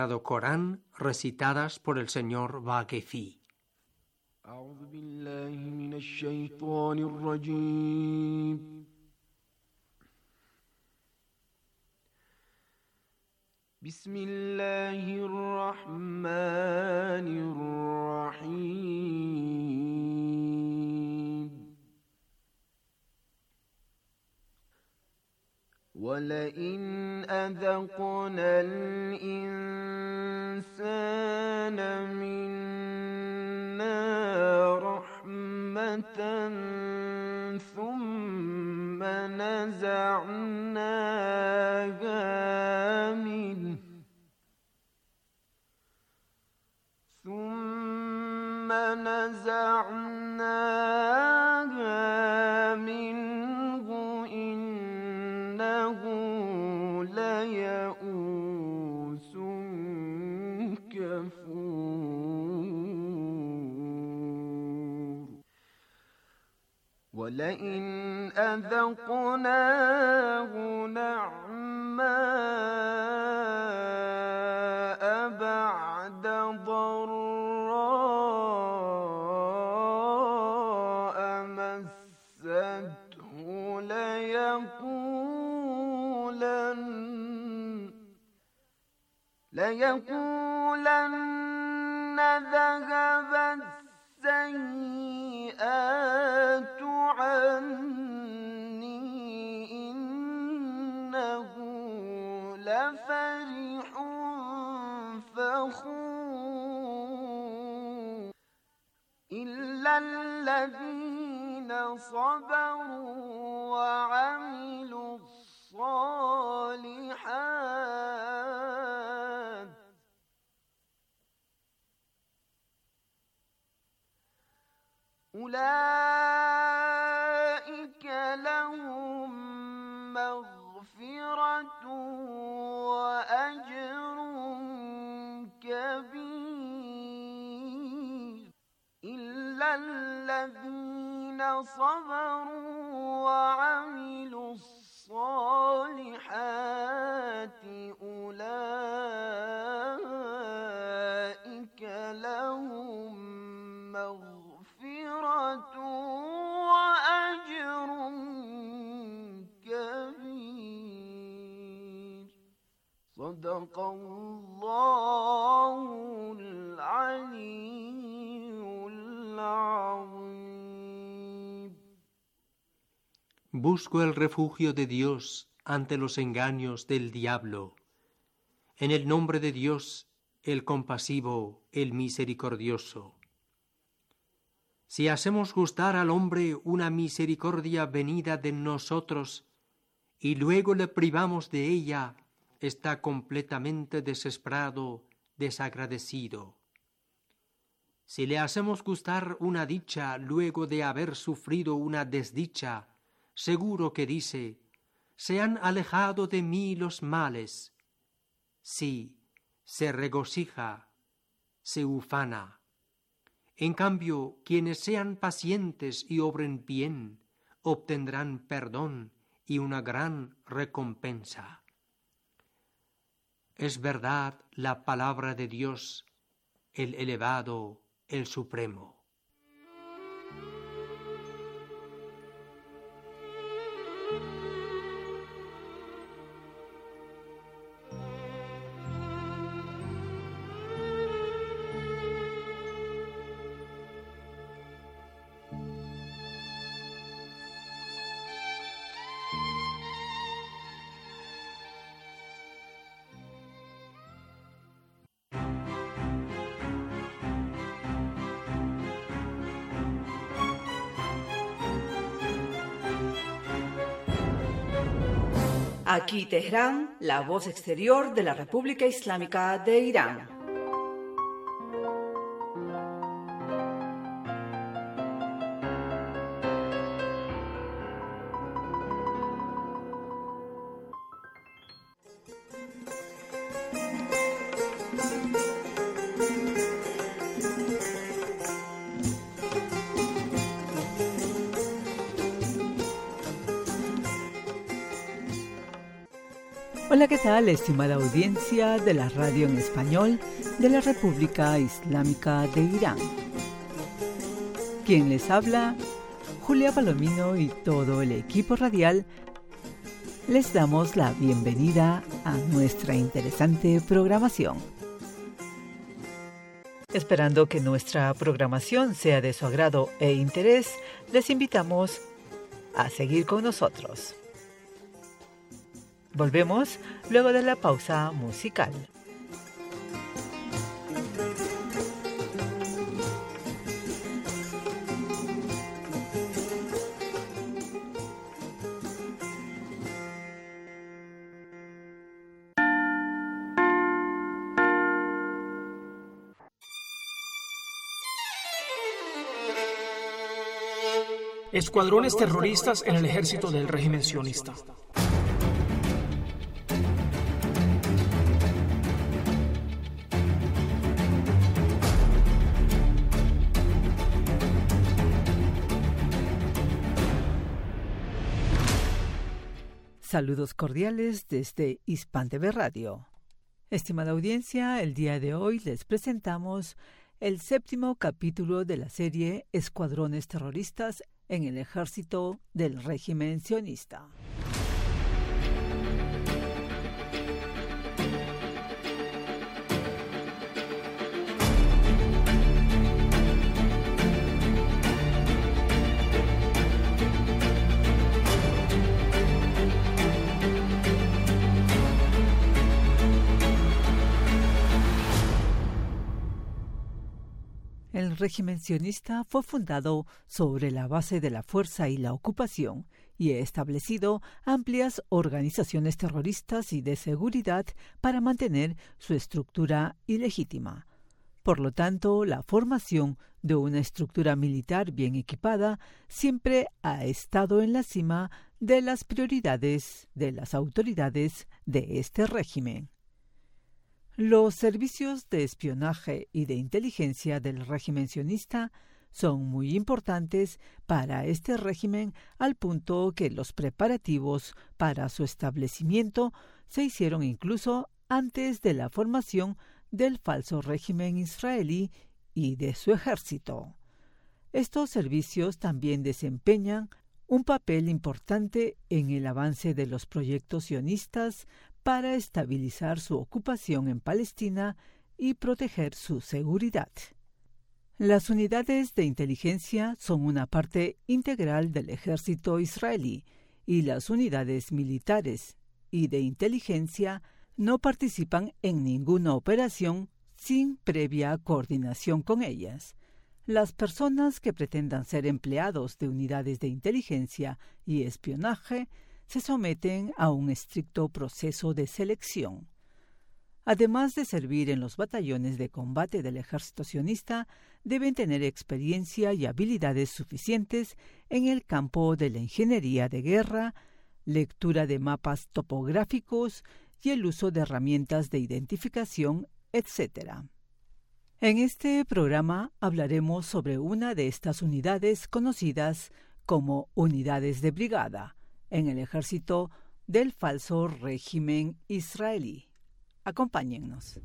Corán recitadas por el señor Vaquefi. أعوذ بالله من الشيطان الرجيم. بسم الله الرحمن الرحيم. ولئن أذقنا الإنسان منا رحمة ثم نزعناها منه إنه ليئوس كفور. ولئن أذقناه نعماء بعد ضراء مسته ليقولن ذهب السيئات عني إنه لفرح فخور. إلا الذين صبروا وعملوا الصالحات أولئك لهم مغفرة وأجر كبير. إلا الذين صبروا وعملوا الصالحات أولئك لهم مغفرة وأجر كبير. صدق الله العلي العظيم. Busco el refugio de Dios ante los engaños del diablo. En el nombre de Dios, el compasivo, el misericordioso. Si hacemos gustar al hombre una misericordia venida de nosotros y luego le privamos de ella, está completamente desesperado, desagradecido. Si le hacemos gustar una dicha luego de haber sufrido una desdicha, seguro que dice: se han alejado de mí los males. Sí, se regocija, se ufana. En cambio, quienes sean pacientes y obren bien, obtendrán perdón y una gran recompensa. Es verdad la palabra de Dios, el elevado, el supremo. Aquí Teherán, la voz exterior de la República Islámica de Irán. Hola, ¿qué tal, estimada audiencia de la radio en español de la República Islámica de Irán? Quien les habla, Julia Palomino, y todo el equipo radial, les damos la bienvenida a nuestra interesante programación. Esperando que nuestra programación sea de su agrado e interés, les invitamos a seguir con nosotros. Volvemos luego de la pausa musical. Escuadrones terroristas en el ejército del régimen sionista. Saludos cordiales desde Hispan TV Radio. Estimada audiencia, el día de hoy les presentamos el 7º capítulo de la serie Escuadrones terroristas en el ejército del régimen sionista. El régimen sionista fue fundado sobre la base de la fuerza y la ocupación y ha establecido amplias organizaciones terroristas y de seguridad para mantener su estructura ilegítima. Por lo tanto, la formación de una estructura militar bien equipada siempre ha estado en la cima de las prioridades de las autoridades de este régimen. Los servicios de espionaje y de inteligencia del régimen sionista son muy importantes para este régimen, al punto que los preparativos para su establecimiento se hicieron incluso antes de la formación del falso régimen israelí y de su ejército. Estos servicios también desempeñan un papel importante en el avance de los proyectos sionistas para estabilizar su ocupación en Palestina y proteger su seguridad. Las unidades de inteligencia son una parte integral del ejército israelí y las unidades militares y de inteligencia no participan en ninguna operación sin previa coordinación con ellas. Las personas que pretendan ser empleados de unidades de inteligencia y espionaje se someten a un estricto proceso de selección. Además de servir en los batallones de combate del ejército sionista, deben tener experiencia y habilidades suficientes en el campo de la ingeniería de guerra, lectura de mapas topográficos y el uso de herramientas de identificación, etc. En este programa hablaremos sobre una de estas unidades conocidas como unidades de brigada en el ejército del falso régimen israelí. Acompáñennos.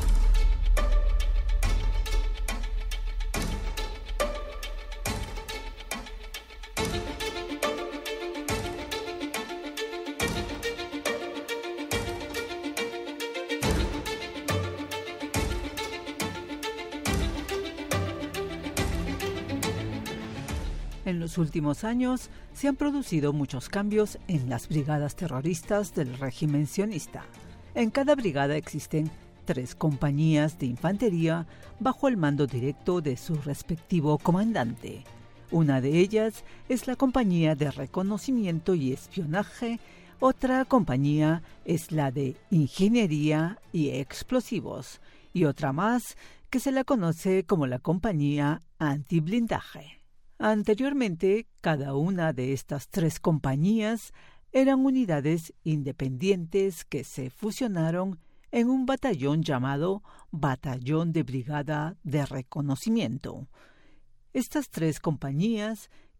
En los últimos años se han producido muchos cambios en las brigadas terroristas del régimen sionista. En cada brigada existen 3 compañías de infantería bajo el mando directo de su respectivo comandante. Una de ellas es la compañía de reconocimiento y espionaje, otra compañía es la de ingeniería y explosivos, y otra más que se la conoce como la compañía antiblindaje. Anteriormente, cada una de estas 3 compañías eran unidades independientes que se fusionaron en un batallón llamado Batallón de Brigada de Reconocimiento. Estas 3 compañías,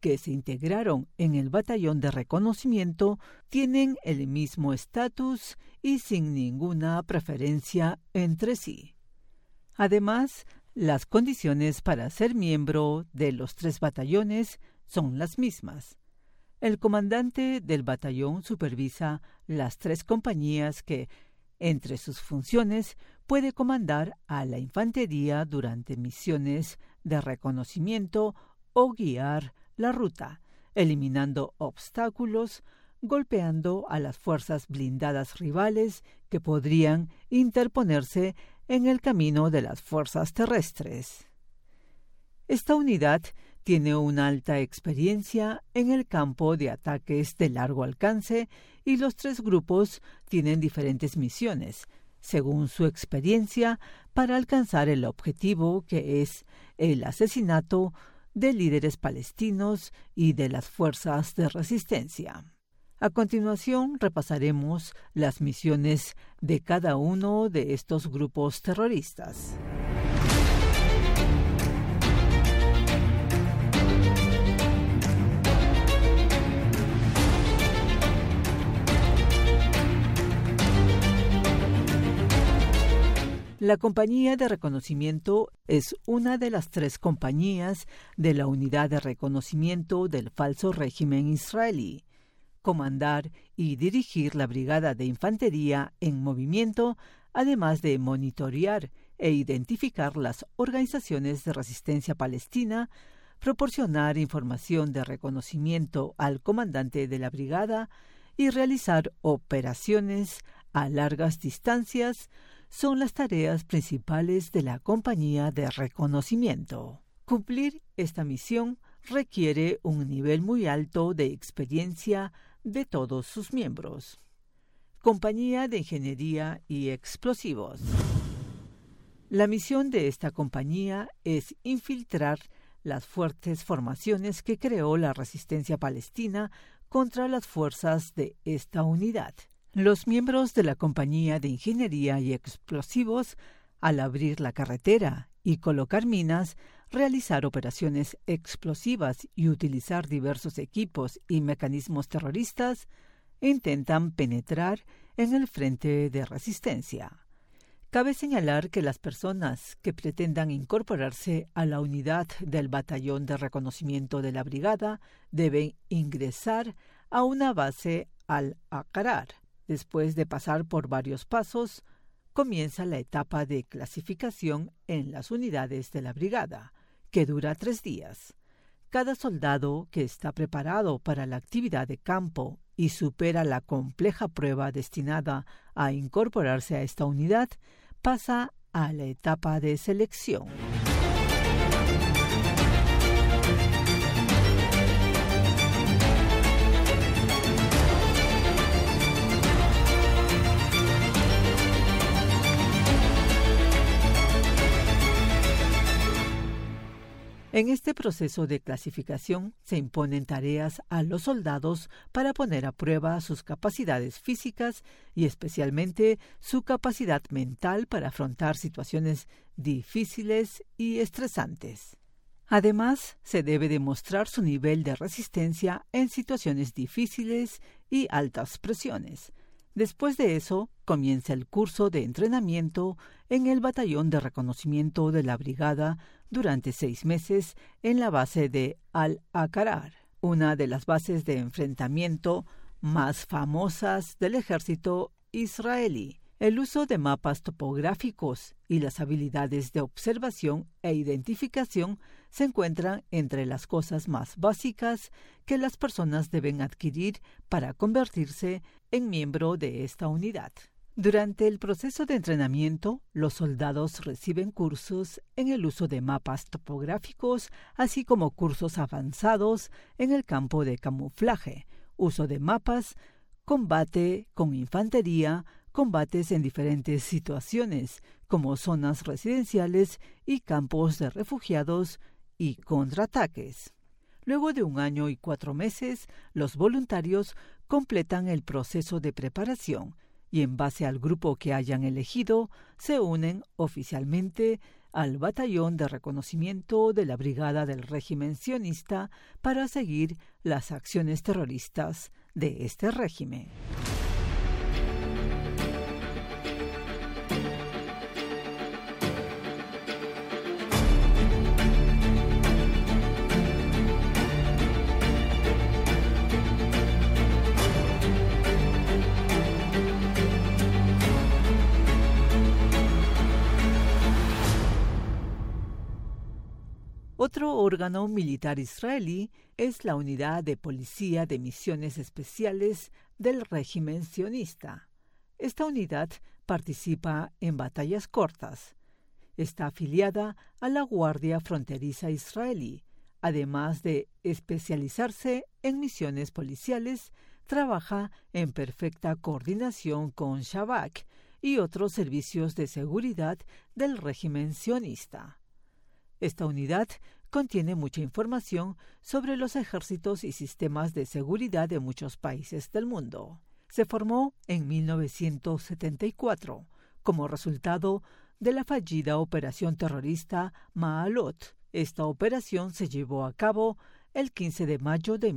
que se integraron en el batallón de reconocimiento tienen el mismo estatus y sin ninguna preferencia entre sí. Además, las condiciones para ser miembro de los 3 batallones son las mismas. El comandante del batallón supervisa las 3 compañías que, entre sus funciones, puede comandar a la infantería durante misiones de reconocimiento o guiar la ruta, eliminando obstáculos, golpeando a las fuerzas blindadas rivales que podrían interponerse en el camino de las fuerzas terrestres. Esta unidad tiene una alta experiencia en el campo de ataques de largo alcance y los 3 grupos tienen diferentes misiones, según su experiencia, para alcanzar el objetivo que es el asesinato de líderes palestinos y de las fuerzas de resistencia. A continuación repasaremos las misiones de cada uno de estos grupos terroristas. La compañía de reconocimiento es una de las 3 compañías de la unidad de reconocimiento del falso régimen israelí. Comandar y dirigir la brigada de infantería en movimiento, además de monitorear e identificar las organizaciones de resistencia palestina, proporcionar información de reconocimiento al comandante de la brigada y realizar operaciones a largas distancias, son las tareas principales de la compañía de reconocimiento. Cumplir esta misión requiere un nivel muy alto de experiencia de todos sus miembros. Compañía de Ingeniería y Explosivos. La misión de esta compañía es infiltrar las fuertes formaciones que creó la resistencia palestina contra las fuerzas de esta unidad. Los miembros de la Compañía de Ingeniería y Explosivos, al abrir la carretera y colocar minas, realizar operaciones explosivas y utilizar diversos equipos y mecanismos terroristas, intentan penetrar en el frente de resistencia. Cabe señalar que las personas que pretendan incorporarse a la unidad del batallón de reconocimiento de la brigada deben ingresar a una base al-Aqrar. Después de pasar por varios pasos, comienza la etapa de clasificación en las unidades de la brigada, que dura 3 días. Cada soldado que está preparado para la actividad de campo y supera la compleja prueba destinada a incorporarse a esta unidad, pasa a la etapa de selección. En este proceso de clasificación se imponen tareas a los soldados para poner a prueba sus capacidades físicas y especialmente su capacidad mental para afrontar situaciones difíciles y estresantes. Además, se debe demostrar su nivel de resistencia en situaciones difíciles y altas presiones. Después de eso, comienza el curso de entrenamiento en el batallón de reconocimiento de la brigada durante 6 meses en la base de Al-Aqrar, una de las bases de enfrentamiento más famosas del ejército israelí. El uso de mapas topográficos y las habilidades de observación e identificación se encuentran entre las cosas más básicas que las personas deben adquirir para convertirse en miembro de esta unidad. Durante el proceso de entrenamiento, los soldados reciben cursos en el uso de mapas topográficos, así como cursos avanzados en el campo de camuflaje, uso de mapas, combate con infantería, combates en diferentes situaciones, como zonas residenciales y campos de refugiados, y contraataques. Luego de 1 año y 4 meses, los voluntarios completan el proceso de preparación y en base al grupo que hayan elegido, se unen oficialmente al batallón de reconocimiento de la Brigada del régimen sionista para seguir las acciones terroristas de este régimen. Otro órgano militar israelí es la Unidad de Policía de Misiones Especiales del régimen sionista. Esta unidad participa en batallas cortas. Está afiliada a la Guardia Fronteriza Israelí. Además de especializarse en misiones policiales, trabaja en perfecta coordinación con Shabak y otros servicios de seguridad del régimen sionista. Esta unidad contiene mucha información sobre los ejércitos y sistemas de seguridad de muchos países del mundo. Se formó en 1974 como resultado de la fallida operación terrorista Ma'alot. Esta operación se llevó a cabo el 15 de mayo de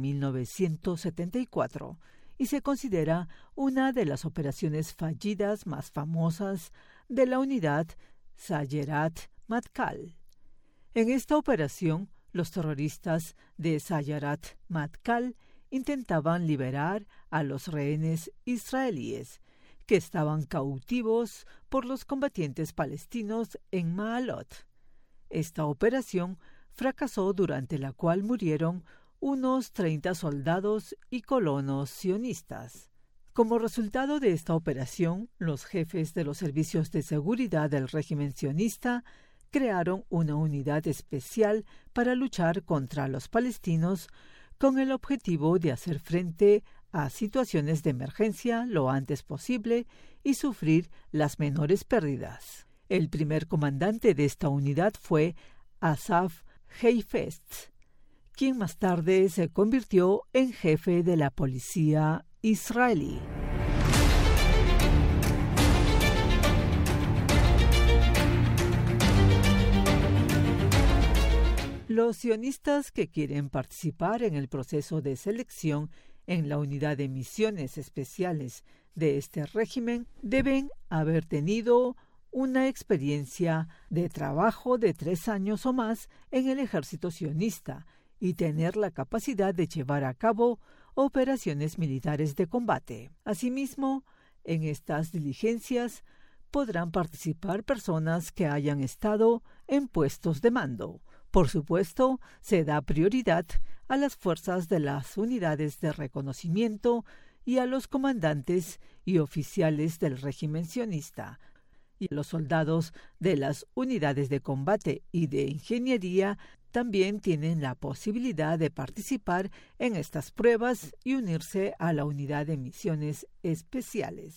1974 y se considera una de las operaciones fallidas más famosas de la unidad Sayerat Matkal. En esta operación, los terroristas de Sayerat Matkal intentaban liberar a los rehenes israelíes que estaban cautivos por los combatientes palestinos en Ma'alot. Esta operación fracasó, durante la cual murieron unos 30 soldados y colonos sionistas. Como resultado de esta operación, los jefes de los servicios de seguridad del régimen sionista crearon una unidad especial para luchar contra los palestinos con el objetivo de hacer frente a situaciones de emergencia lo antes posible y sufrir las menores pérdidas. El primer comandante de esta unidad fue Asaf Heifetz, quien más tarde se convirtió en jefe de la policía israelí. Los sionistas que quieren participar en el proceso de selección en la unidad de misiones especiales de este régimen deben haber tenido una experiencia de trabajo de 3 años o más en el ejército sionista y tener la capacidad de llevar a cabo operaciones militares de combate. Asimismo, en estas diligencias podrán participar personas que hayan estado en puestos de mando. Por supuesto, se da prioridad a las fuerzas de las unidades de reconocimiento y a los comandantes y oficiales del régimen sionista, y los soldados de las unidades de combate y de ingeniería también tienen la posibilidad de participar en estas pruebas y unirse a la unidad de misiones especiales.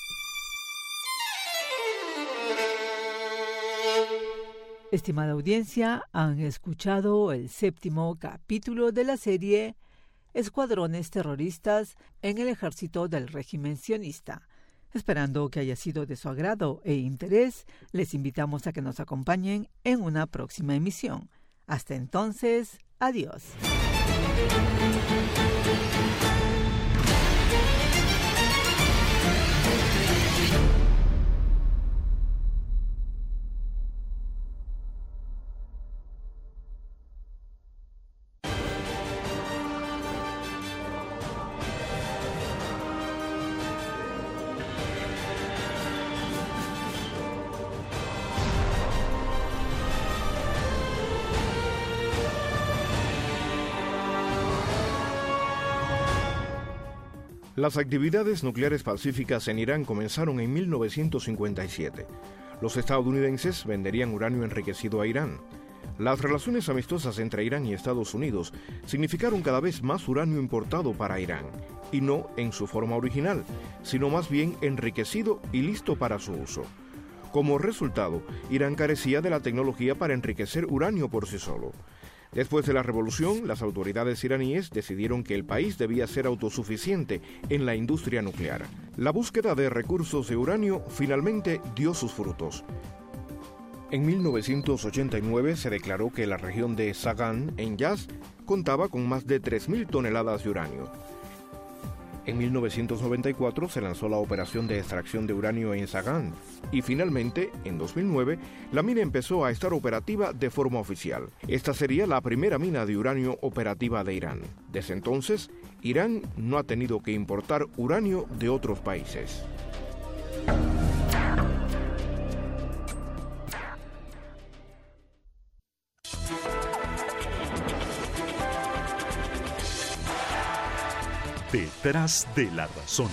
Estimada audiencia, han escuchado el 7º capítulo de la serie Escuadrones terroristas en el ejército del régimen sionista. Esperando que haya sido de su agrado e interés, les invitamos a que nos acompañen en una próxima emisión. Hasta entonces, adiós. Las actividades nucleares pacíficas en Irán comenzaron en 1957. Los estadounidenses venderían uranio enriquecido a Irán. Las relaciones amistosas entre Irán y Estados Unidos significaron cada vez más uranio importado para Irán, y no en su forma original, sino más bien enriquecido y listo para su uso. Como resultado, Irán carecía de la tecnología para enriquecer uranio por sí solo. Después de la revolución, las autoridades iraníes decidieron que el país debía ser autosuficiente en la industria nuclear. La búsqueda de recursos de uranio finalmente dio sus frutos. En 1989 se declaró que la región de Sagan, en Yazd, contaba con más de 3.000 toneladas de uranio. En 1994 se lanzó la operación de extracción de uranio en Sagan y finalmente, en 2009, la mina empezó a estar operativa de forma oficial. Esta sería la primera mina de uranio operativa de Irán. Desde entonces, Irán no ha tenido que importar uranio de otros países. Detrás de la razón.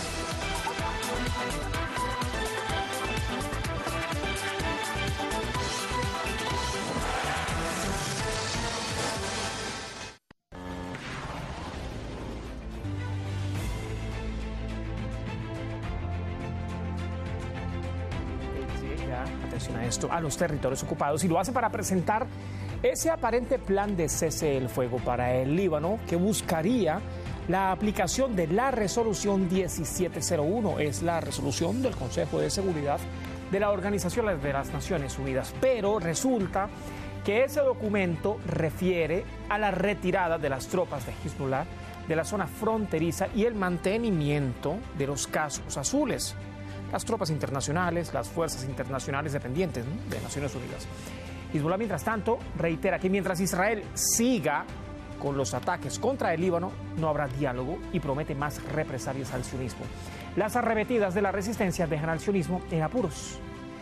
Llega, atención a esto, a los territorios ocupados y lo hace para presentar ese aparente plan de cese del fuego para el Líbano que buscaría la aplicación de la resolución 1701, es la resolución del Consejo de Seguridad de la Organización de las Naciones Unidas, pero resulta que ese documento refiere a la retirada de las tropas de Hezbollah de la zona fronteriza y el mantenimiento de los cascos azules, las tropas internacionales, las fuerzas internacionales dependientes, ¿no?, de Naciones Unidas. Hezbollah, mientras tanto, reitera que mientras Israel siga con los ataques contra el Líbano, no habrá diálogo y promete más represalias al sionismo. Las arremetidas de la resistencia dejan al sionismo en apuros.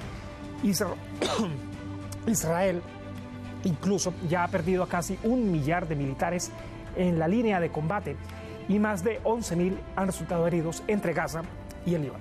Israel incluso ya ha perdido a casi 1 millar de militares en la línea de combate y más de 11.000 han resultado heridos entre Gaza y el Líbano.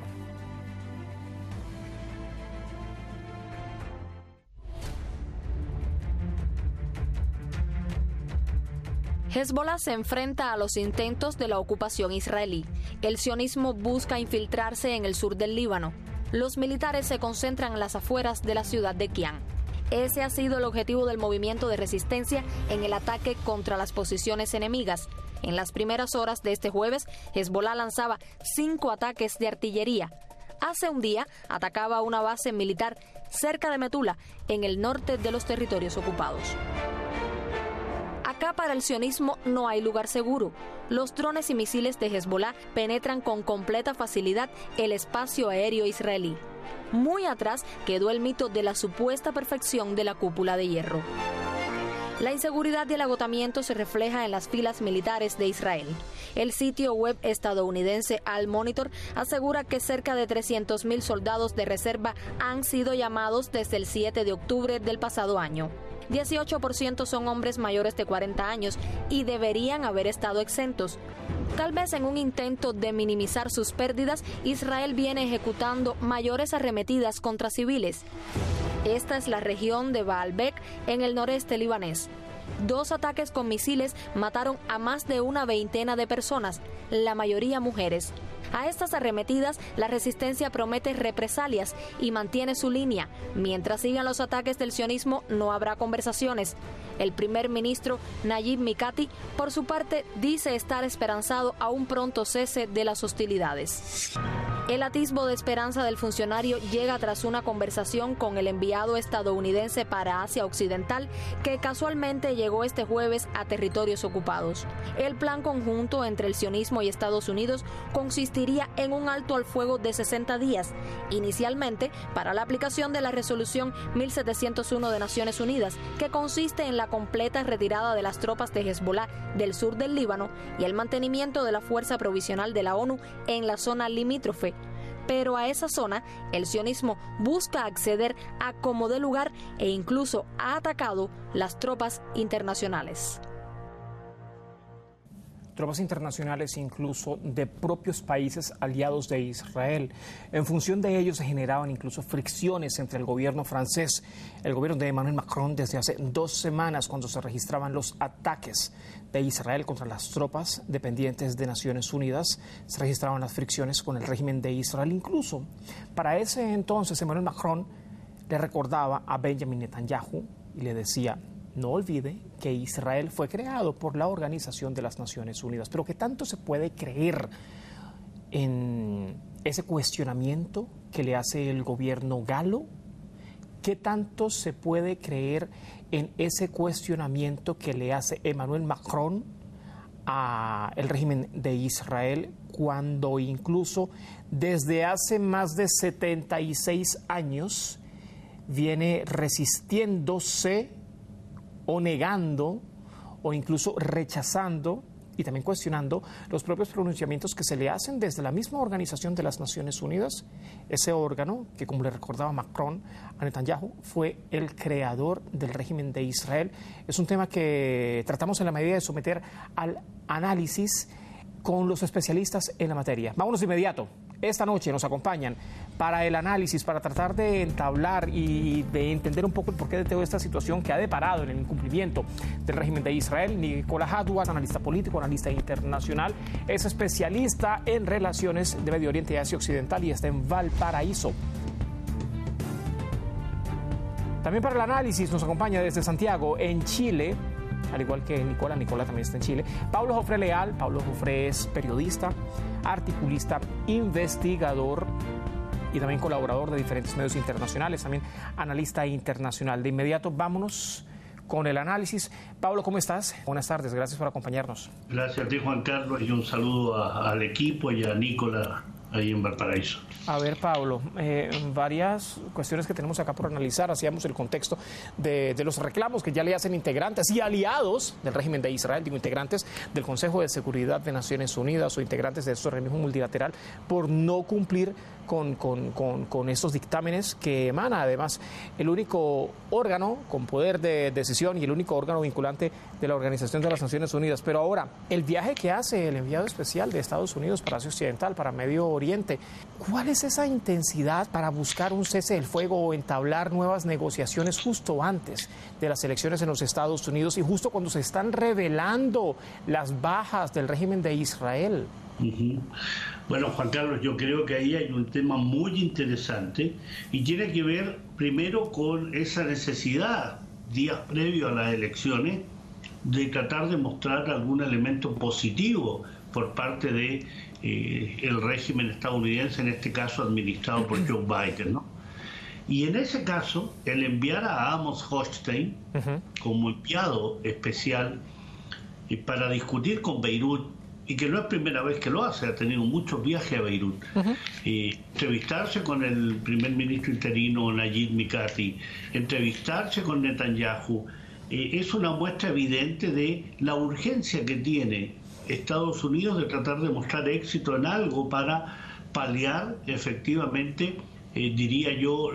Hezbollah se enfrenta a los intentos de la ocupación israelí. El sionismo busca infiltrarse en el sur del Líbano. Los militares se concentran en las afueras de la ciudad de Kian. Ese ha sido el objetivo del movimiento de resistencia en el ataque contra las posiciones enemigas. En las primeras horas de este jueves, Hezbollah lanzaba 5 ataques de artillería. Hace un día atacaba una base militar cerca de Metula, en el norte de los territorios ocupados. Acá para el sionismo no hay lugar seguro. Los drones y misiles de Hezbollah penetran con completa facilidad el espacio aéreo israelí. Muy atrás quedó el mito de la supuesta perfección de la cúpula de hierro. La inseguridad y el agotamiento se refleja en las filas militares de Israel. El sitio web estadounidense Al Monitor asegura que cerca de 300.000 soldados de reserva han sido llamados desde el 7 de octubre del pasado año. 18% son hombres mayores de 40 años y deberían haber estado exentos. Tal vez en un intento de minimizar sus pérdidas, Israel viene ejecutando mayores arremetidas contra civiles. Esta es la región de Baalbek, en el noreste libanés. 2 ataques con misiles mataron a más de una veintena de personas, la mayoría mujeres. A estas arremetidas, la resistencia promete represalias y mantiene su línea. Mientras sigan los ataques del sionismo, no habrá conversaciones. El primer ministro Nayib Mikati, por su parte, dice estar esperanzado a un pronto cese de las hostilidades. El atisbo de esperanza del funcionario llega tras una conversación con el enviado estadounidense para Asia Occidental, que casualmente llegó este jueves a territorios ocupados. El plan conjunto entre el sionismo y Estados Unidos consistiría en un alto al fuego de 60 días, inicialmente para la aplicación de la resolución 1701 de Naciones Unidas, que consiste en la completa retirada de las tropas de Hezbollah del sur del Líbano y el mantenimiento de la fuerza provisional de la ONU en la zona limítrofe. Pero a esa zona, el sionismo busca acceder a como dé lugar e incluso ha atacado las tropas internacionales. Tropas internacionales incluso de propios países aliados de Israel. En función de ello se generaban incluso fricciones entre el gobierno francés, el gobierno de Emmanuel Macron desde hace 2 semanas cuando se registraban los ataques de Israel contra las tropas dependientes de Naciones Unidas. Se registraban las fricciones con el régimen de Israel. Incluso para ese entonces Emmanuel Macron le recordaba a Benjamin Netanyahu y le decía: no olvide que Israel fue creado por la Organización de las Naciones Unidas. Pero ¿qué tanto se puede creer en ese cuestionamiento que le hace el gobierno galo? ¿Qué tanto se puede creer en ese cuestionamiento que le hace Emmanuel Macron al régimen de Israel, cuando incluso desde hace más de 76 años viene resistiéndose o negando o incluso rechazando y también cuestionando los propios pronunciamientos que se le hacen desde la misma Organización de las Naciones Unidas, ese órgano que, como le recordaba Macron a Netanyahu, fue el creador del régimen de Israel? Es un tema que tratamos en la medida de someter al análisis con los especialistas en la materia. Vámonos de inmediato. Esta noche nos acompañan para el análisis, para tratar de entablar y de entender un poco el porqué de toda esta situación que ha deparado en el incumplimiento del régimen de Israel. Nicolás Hadouat, analista político, analista internacional, es especialista en relaciones de Medio Oriente y Asia Occidental y está en Valparaíso. También para el análisis nos acompaña desde Santiago, en Chile, al igual que Nicolás también está en Chile, Pablo Jofré Leal. Pablo Jofré es periodista, articulista, investigador y también colaborador de diferentes medios internacionales, también analista internacional. De inmediato, vámonos con el análisis. Pablo, ¿cómo estás? Buenas tardes, gracias por acompañarnos. Gracias a ti, Juan Carlos, y un saludo al equipo y a Nicolás ahí en Valparaíso. A ver, Pablo, varias cuestiones que tenemos acá por analizar. Hacíamos el contexto de los reclamos que ya le hacen integrantes y aliados del régimen de Israel, digo integrantes del Consejo de Seguridad de Naciones Unidas o integrantes de este organismo multilateral por no cumplir con esos dictámenes que emana además el único órgano con poder de decisión y el único órgano vinculante de la Organización de las Naciones Unidas. Pero ahora, el viaje que hace el enviado especial de Estados Unidos para Asia Occidental, para Medio Oriente, ¿cuál es esa intensidad para buscar un cese del fuego o entablar nuevas negociaciones justo antes de las elecciones en los Estados Unidos y justo cuando se están revelando las bajas del régimen de Israel? Bueno, Juan Carlos, yo creo que ahí hay un tema muy interesante y tiene que ver primero con esa necesidad, días previos a las elecciones, de tratar de mostrar algún elemento positivo por parte de el régimen estadounidense, en este caso administrado por Joe Biden, ¿no? Y en ese caso, el enviar a Amos Hochstein como enviado especial para discutir con Beirut, y que no es primera vez que lo hace, ha tenido muchos viajes a Beirut, entrevistarse con el primer ministro interino Nayib Mikati, entrevistarse con Netanyahu, es una muestra evidente de la urgencia que tiene Estados Unidos de tratar de mostrar éxito en algo para paliar efectivamente, diría yo,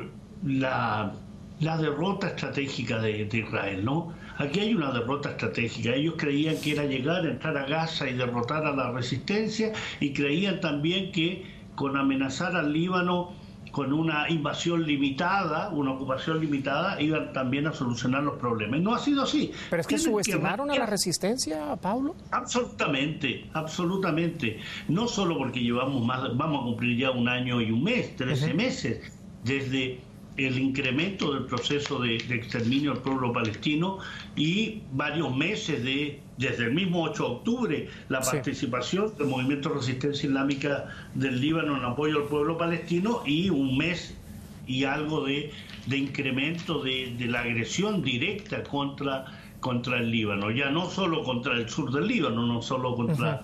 la derrota estratégica de Israel, ¿no? Aquí hay una derrota estratégica. Ellos creían que era llegar, entrar a Gaza y derrotar a la resistencia, y creían también que con amenazar al Líbano con una invasión limitada, una ocupación limitada, iban también a solucionar los problemas. No ha sido así. ¿Pero es que subestimaron a la resistencia, Pablo? Absolutamente, absolutamente. No solo porque vamos a cumplir ya 1 año y 1 mes, 13 meses, desde el incremento del proceso de exterminio del pueblo palestino y varios meses desde el mismo 8 de octubre, la participación del Movimiento de Resistencia Islámica del Líbano en apoyo al pueblo palestino, y 1 mes y algo de incremento de la agresión directa contra el Líbano, ya no solo contra el sur del Líbano, no solo contra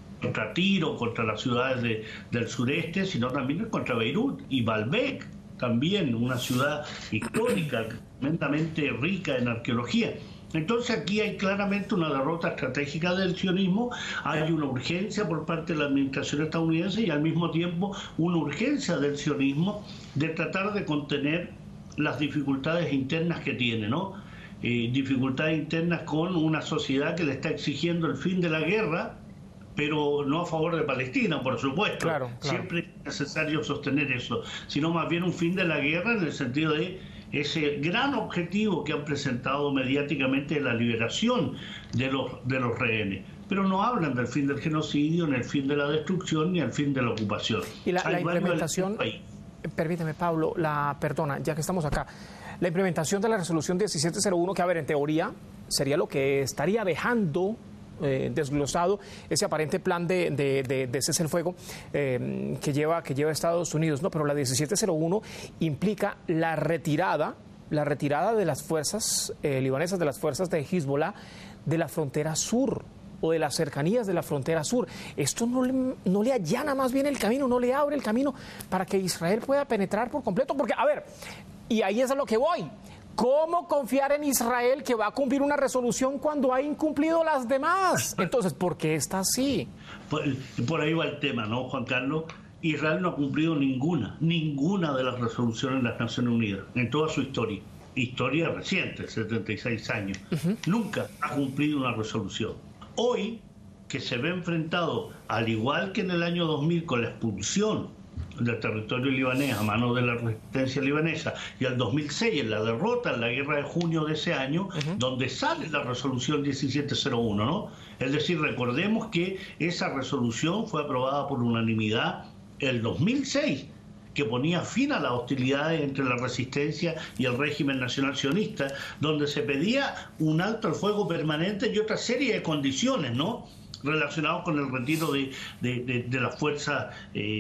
Tiro, contra las ciudades del sureste, sino también contra Beirut y Baalbek, también una ciudad histórica, tremendamente rica en arqueología. Entonces aquí hay claramente una derrota estratégica del sionismo, hay una urgencia por parte de la administración estadounidense y al mismo tiempo una urgencia del sionismo de tratar de contener las dificultades internas que tiene, ¿no? Dificultades internas con una sociedad que le está exigiendo el fin de la guerra, pero no a favor de Palestina, por supuesto. Claro. Siempre es necesario sostener eso, sino más bien un fin de la guerra en el sentido de ese gran objetivo que han presentado mediáticamente de la liberación de los rehenes. Pero no hablan del fin del genocidio, ni el fin de la destrucción, ni el fin de la ocupación. Y la implementación, permíteme, Pablo, ya que estamos acá, la implementación de la resolución 1701, que, a ver, en teoría sería lo que estaría dejando desglosado ese aparente plan de cese el fuego que lleva Estados Unidos, ¿no? Pero la 1701 implica la retirada de las fuerzas libanesas, de las fuerzas de Hezbollah de la frontera sur o de las cercanías de la frontera sur. Esto no le allana más bien el camino, no le abre el camino para que Israel pueda penetrar por completo, porque, a ver, y ahí es a lo que voy. ¿Cómo confiar en Israel que va a cumplir una resolución cuando ha incumplido las demás? Entonces, ¿por qué está así? Por ahí va el tema, ¿no, Juan Carlos? Israel no ha cumplido ninguna de las resoluciones de las Naciones Unidas en toda su historia reciente, 76 años. Nunca ha cumplido una resolución. Hoy, que se ve enfrentado, al igual que en el año 2000, con la expulsión del territorio libanés a manos de la resistencia libanesa, y al 2006 en la derrota en la guerra de junio de ese año, donde sale la resolución 1701, ¿no? Es decir, recordemos que esa resolución fue aprobada por unanimidad el 2006, que ponía fin a las hostilidades entre la resistencia y el régimen nacional sionista, donde se pedía un alto al fuego permanente y otra serie de condiciones, ¿no?, relacionados con el retiro de las fuerzas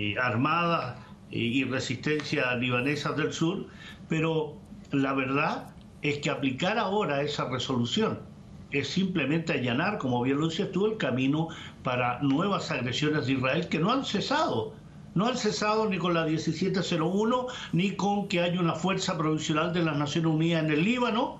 armadas y resistencia libanesas del sur. Pero la verdad es que aplicar ahora esa resolución es simplemente allanar, como bien lo dices tú, el camino para nuevas agresiones de Israel que no han cesado. No han cesado ni con la 1701, ni con que haya una fuerza provisional de las Naciones Unidas en el Líbano.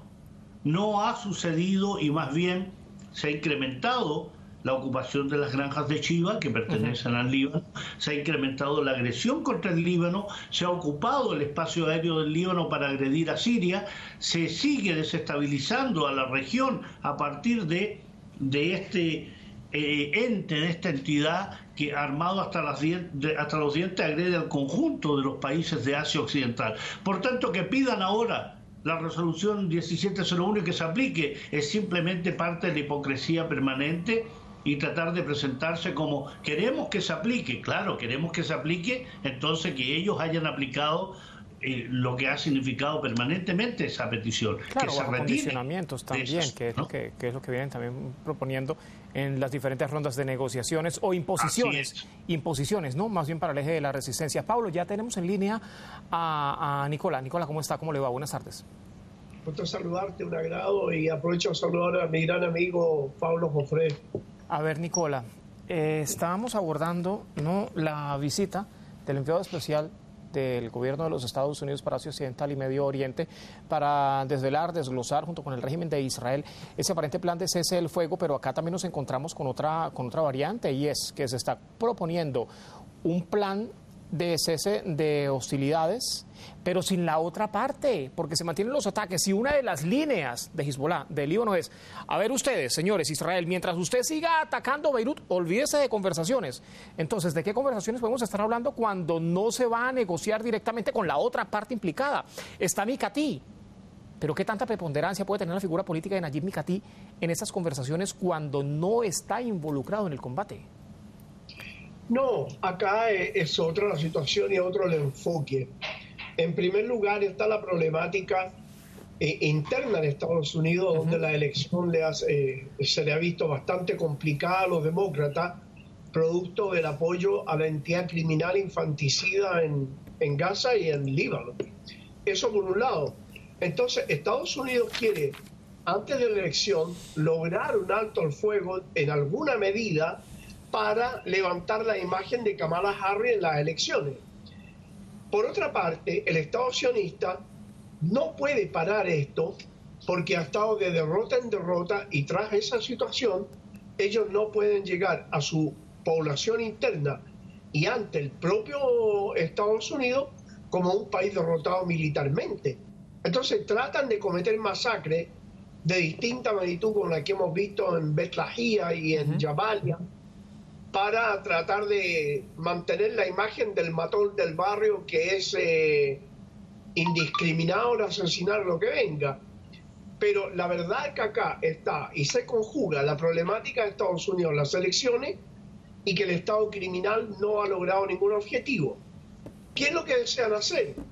No ha sucedido, y más bien se ha incrementado la ocupación de las granjas de chiva que pertenecen al Líbano, se ha incrementado la agresión contra el Líbano, se ha ocupado el espacio aéreo del Líbano para agredir a Siria, se sigue desestabilizando a la región a partir de este ente, de esta entidad que, armado hasta los dientes, agrede al conjunto de los países de Asia Occidental. Por tanto, que pidan ahora la resolución 1701 y que se aplique es simplemente parte de la hipocresía permanente y tratar de presentarse como queremos que se aplique. Claro, queremos que se aplique, entonces que ellos hayan aplicado lo que ha significado permanentemente esa petición. Claro, que se bajo condicionamientos también, esos, que es, ¿no?, lo que es lo que vienen también proponiendo en las diferentes rondas de negociaciones o imposiciones, ¿no? Más bien para el eje de la resistencia. Pablo, ya tenemos en línea a Nicola. Nicola, ¿cómo está? ¿Cómo le va? Buenas tardes. Gusto saludarte, un agrado, y aprovecho a saludar a mi gran amigo Pablo Jofré. A ver, Nicola, estábamos abordando, ¿no?, la visita del enviado especial del gobierno de los Estados Unidos para Asia Occidental y Medio Oriente para desglosar junto con el régimen de Israel ese aparente plan de cese del fuego, pero acá también nos encontramos con otra variante, y es que se está proponiendo un plan de cese de hostilidades, pero sin la otra parte, porque se mantienen los ataques. Y una de las líneas de Hezbollah, del Líbano, es: a ver ustedes, señores, Israel, mientras usted siga atacando Beirut, olvídese de conversaciones. Entonces, ¿de qué conversaciones podemos estar hablando cuando no se va a negociar directamente con la otra parte implicada? Está Mikati, pero ¿qué tanta preponderancia puede tener la figura política de Nayib Mikati en esas conversaciones cuando no está involucrado en el combate? No, acá es otra la situación y otro el enfoque. En primer lugar está la problemática interna de Estados Unidos, donde la elección se le ha visto bastante complicada a los demócratas, producto del apoyo a la entidad criminal infanticida en Gaza y en Líbano. Eso por un lado. Entonces, Estados Unidos quiere, antes de la elección, lograr un alto al fuego en alguna medida para levantar la imagen de Kamala Harris en las elecciones. Por otra parte, el Estado sionista no puede parar esto porque ha estado de derrota en derrota, y tras esa situación ellos no pueden llegar a su población interna y ante el propio Estados Unidos como un país derrotado militarmente. Entonces tratan de cometer masacres de distinta magnitud, como la que hemos visto en Bet Lahia y en Jabalia, para tratar de mantener la imagen del matón del barrio, que es indiscriminado de asesinar lo que venga. Pero la verdad es que acá está y se conjuga la problemática de Estados Unidos en las elecciones y que el Estado criminal no ha logrado ningún objetivo. ¿Qué es lo que desean hacer?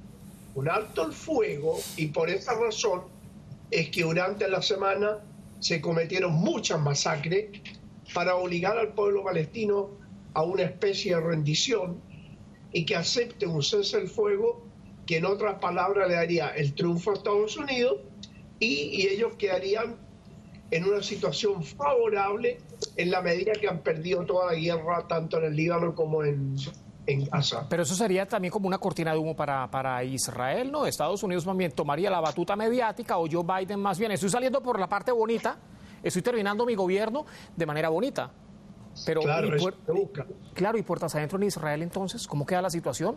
un alto el fuego, y por esa razón es que durante la semana se cometieron muchas masacres para obligar al pueblo palestino a una especie de rendición y que acepte un cese el fuego que en otras palabras le daría el triunfo a Estados Unidos y ellos quedarían en una situación favorable en la medida que han perdido toda la guerra tanto en el Líbano como en Gaza. Pero eso sería también como una cortina de humo para Israel, ¿no? Estados Unidos más bien tomaría la batuta mediática, o Joe Biden más bien, estoy saliendo por la parte bonita, estoy terminando mi gobierno de manera bonita. Pero, claro, y puertas adentro en Israel, entonces, ¿cómo queda la situación?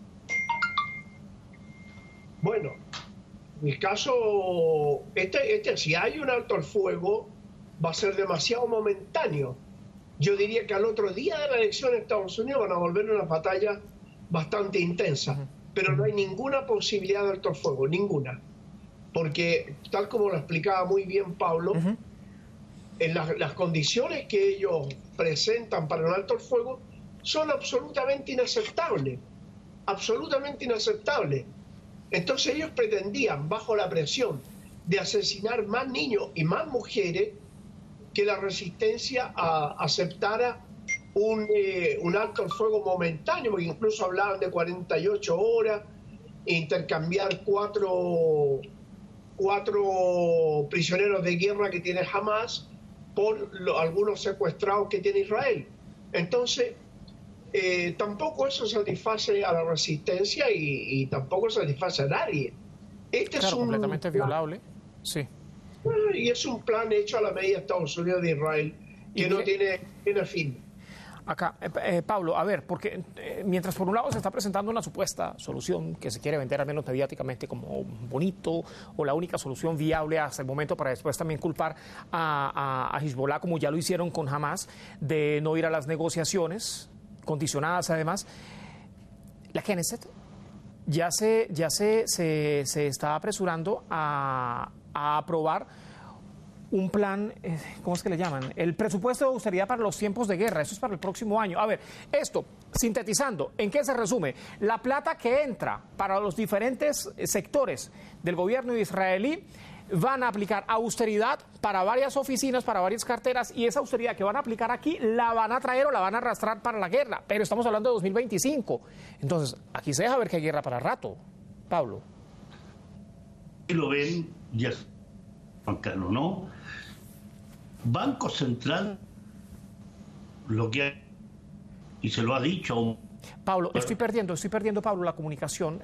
Bueno, en el caso, si hay un alto al fuego, va a ser demasiado momentáneo. Yo diría que al otro día de la elección en Estados Unidos van a volver una batalla bastante intensa, pero no hay ninguna posibilidad de alto al fuego, ninguna. Porque, tal como lo explicaba muy bien Pablo, en las condiciones que ellos presentan para un alto al fuego son absolutamente inaceptables, absolutamente inaceptables. Entonces ellos pretendían, bajo la presión de asesinar más niños y más mujeres, que la resistencia aceptara un alto al fuego momentáneo, porque incluso hablaban de 48 horas, intercambiar cuatro prisioneros de guerra que tiene Hamas por algunos secuestrados que tiene Israel. Entonces, tampoco eso satisface a la resistencia y tampoco satisface a nadie. Claro, es completamente violable. Sí. Y es un plan hecho a la medida de Estados Unidos de Israel que no tiene fin. Acá, Pablo, a ver, porque mientras por un lado se está presentando una supuesta solución que se quiere vender al menos mediáticamente como bonito o la única solución viable hasta el momento, para después también culpar a Hezbollah, como ya lo hicieron con Hamas, de no ir a las negociaciones, condicionadas además, la Knesset ya se está apresurando a aprobar un plan, ¿cómo es que le llaman? El presupuesto de austeridad para los tiempos de guerra. Eso es para el próximo año. A ver, esto, sintetizando, ¿en qué se resume? La plata que entra para los diferentes sectores del gobierno israelí van a aplicar austeridad para varias oficinas, para varias carteras, y esa austeridad que van a aplicar aquí la van a traer o la van a arrastrar para la guerra. Pero estamos hablando de 2025. Entonces, aquí se deja ver que hay guerra para rato. Pablo. Y lo ven, ya, Juan Carlos, ¿no? Banco Central, lo que hay, y se lo ha dicho. Pablo, estoy perdiendo, Pablo, la comunicación.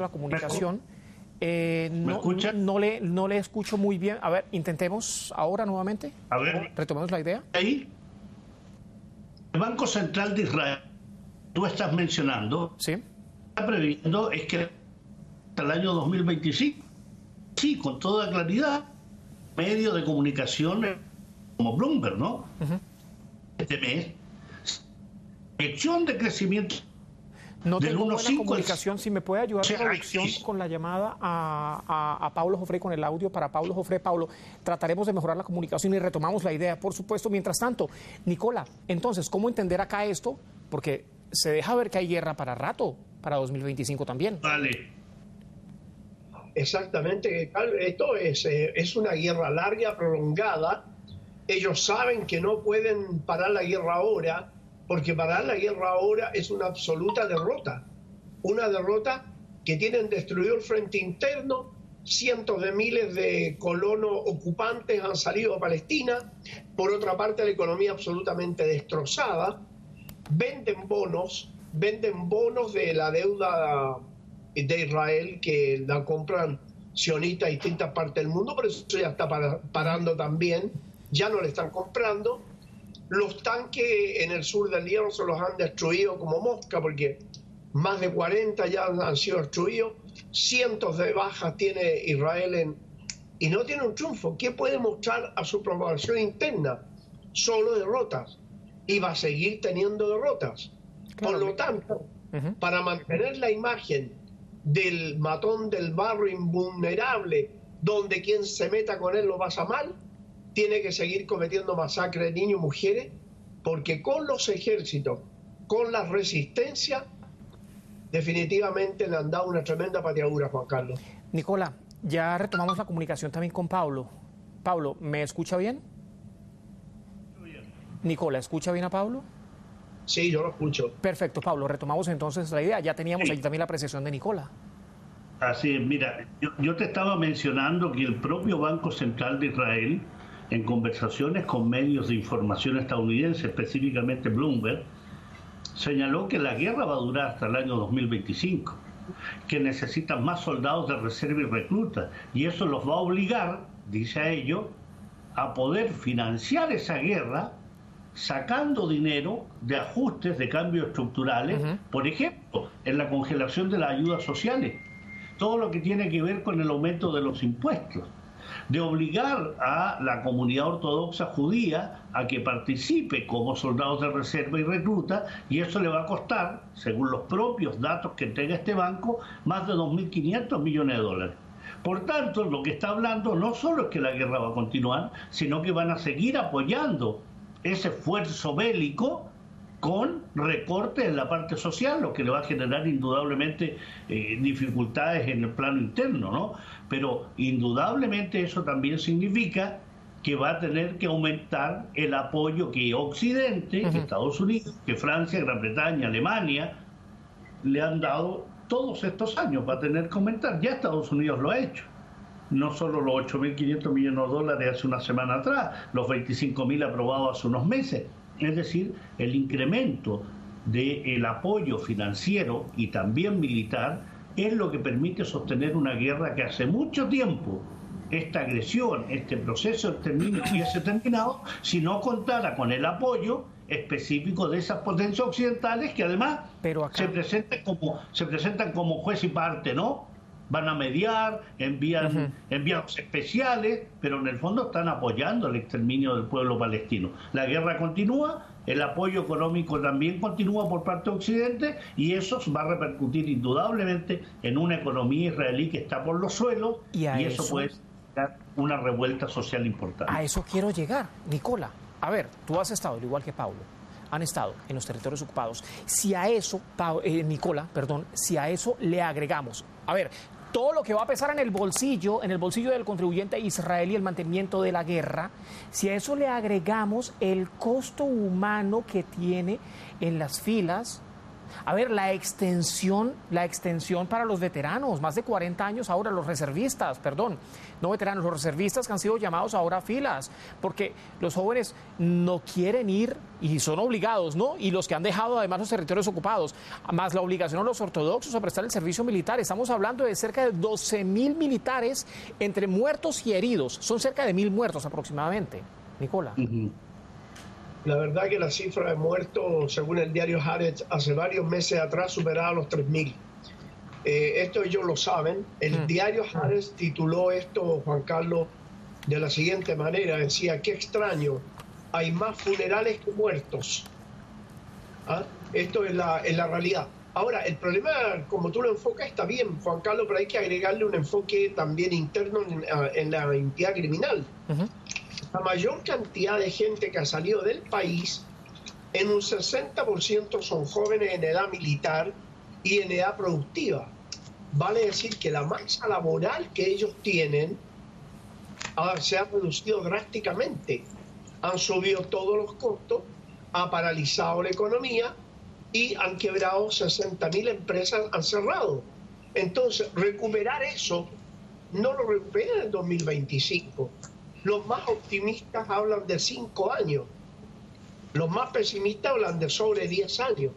¿Me escucha? No le escucho muy bien. A ver, intentemos ahora nuevamente. A ver. Retomemos la idea. Ahí. El Banco Central de Israel, tú estás mencionando, sí, está previendo es que hasta el año 2025, sí, con toda claridad, medios de comunicación como Bloomberg, ¿no? Este mes, proyección de crecimiento. No tengo buena comunicación. Si me puede ayudar producción con la llamada a Pablo Jofré, con el audio para Pablo Jofré. Pablo, trataremos de mejorar la comunicación y retomamos la idea, por supuesto. Mientras tanto, Nicola, entonces, ¿cómo entender acá esto? Porque se deja ver que hay guerra para rato, para 2025 también. Vale. Exactamente, esto es una guerra larga, prolongada. Ellos saben que no pueden parar la guerra ahora, porque parar la guerra ahora es una absoluta derrota. Una derrota que tienen destruido el frente interno, cientos de miles de colonos ocupantes han salido a Palestina, por otra parte la economía absolutamente destrozada, venden bonos de la deuda de Israel que la compran sionistas en distintas partes del mundo, por eso ya está parando también, ya no le están comprando. Los tanques en el sur del Líbano se los han destruido como mosca, porque más de 40 ya han sido destruidos, cientos de bajas tiene Israel y no tiene un triunfo. ¿Qué puede mostrar a su población interna? Solo derrotas, y va a seguir teniendo derrotas. Claro. Por lo tanto, para mantener la imagen del matón del barrio invulnerable, donde quien se meta con él lo pasa mal, tiene que seguir cometiendo masacres de niños y mujeres, porque con los ejércitos, con la resistencia, definitivamente le han dado una tremenda pateadura, Juan Carlos. Nicola, ya retomamos la comunicación también con Pablo. Pablo, ¿me escucha bien? Nicola, ¿escucha bien a Pablo? Sí, yo lo escucho. Perfecto, Pablo, retomamos entonces la idea. Ya teníamos ahí también la apreciación de Nicola. Así es, mira, yo te estaba mencionando que el propio Banco Central de Israel, en conversaciones con medios de información estadounidenses, específicamente Bloomberg, señaló que la guerra va a durar hasta el año 2025, que necesitan más soldados de reserva y recluta, y eso los va a obligar, dice a ellos, a poder financiar esa guerra sacando dinero de ajustes, de cambios estructurales, por ejemplo, en la congelación de las ayudas sociales, todo lo que tiene que ver con el aumento de los impuestos, de obligar a la comunidad ortodoxa judía a que participe como soldados de reserva y recluta, y eso le va a costar, según los propios datos que entrega este banco, más de 2.500 millones de dólares. Por tanto, lo que está hablando no solo es que la guerra va a continuar, sino que van a seguir apoyando ese esfuerzo bélico con recortes en la parte social, lo que le va a generar indudablemente dificultades en el plano interno, ¿no? Pero indudablemente eso también significa que va a tener que aumentar el apoyo que Occidente, que Estados Unidos, que Francia, Gran Bretaña, Alemania, le han dado todos estos años. Va a tener que aumentar. Ya Estados Unidos lo ha hecho. No solo los 8.500 millones de dólares hace una semana atrás, los 25.000 aprobados hace unos meses. Es decir, el incremento del apoyo financiero y también militar es lo que permite sostener una guerra que hace mucho tiempo, esta agresión, este proceso de exterminio hubiese terminado si no contara con el apoyo específico de esas potencias occidentales que además se presentan como juez y parte, ¿no? Van a mediar, envían enviados especiales, pero en el fondo están apoyando el exterminio del pueblo palestino. La guerra continúa, el apoyo económico también continúa por parte de Occidente, y eso va a repercutir indudablemente en una economía israelí que está por los suelos, y eso puede dar una revuelta social importante. A eso quiero llegar, Nicola. A ver, tú has estado, al igual que Pablo, han estado en los territorios ocupados. Si a eso, Nicola, si a eso le agregamos, a ver, todo lo que va a pesar en el bolsillo del contribuyente israelí, el mantenimiento de la guerra, si a eso le agregamos el costo humano que tiene en las filas, a ver, la extensión para los veteranos, más de 40 años ahora, los reservistas, no veteranos, los reservistas que han sido llamados ahora a filas, porque los jóvenes no quieren ir y son obligados, ¿no? Y los que han dejado además los territorios ocupados, más la obligación de los ortodoxos a prestar el servicio militar. Estamos hablando de cerca de 12.000 militares entre muertos y heridos. Son cerca de 1.000 muertos aproximadamente, Nicola. La verdad que la cifra de muertos, según el diario Haaretz, hace varios meses atrás superaba los 3.000. Esto ellos lo saben. El diario Haaretz tituló esto, Juan Carlos, de la siguiente manera. Decía, qué extraño, hay más funerales que muertos. Esto es la realidad. Ahora, el problema, como tú lo enfocas, está bien, Juan Carlos, pero hay que agregarle un enfoque también interno en la entidad criminal. La mayor cantidad de gente que ha salido del país, en un 60% son jóvenes en edad militar y en edad productiva. Vale decir que la masa laboral que ellos tienen se ha reducido drásticamente. Han subido todos los costos, ha paralizado la economía y han quebrado 60.000 empresas, han cerrado. Entonces, recuperar eso no lo recuperan en 2025. Los más optimistas hablan de 5 años. Los más pesimistas hablan de sobre 10 años.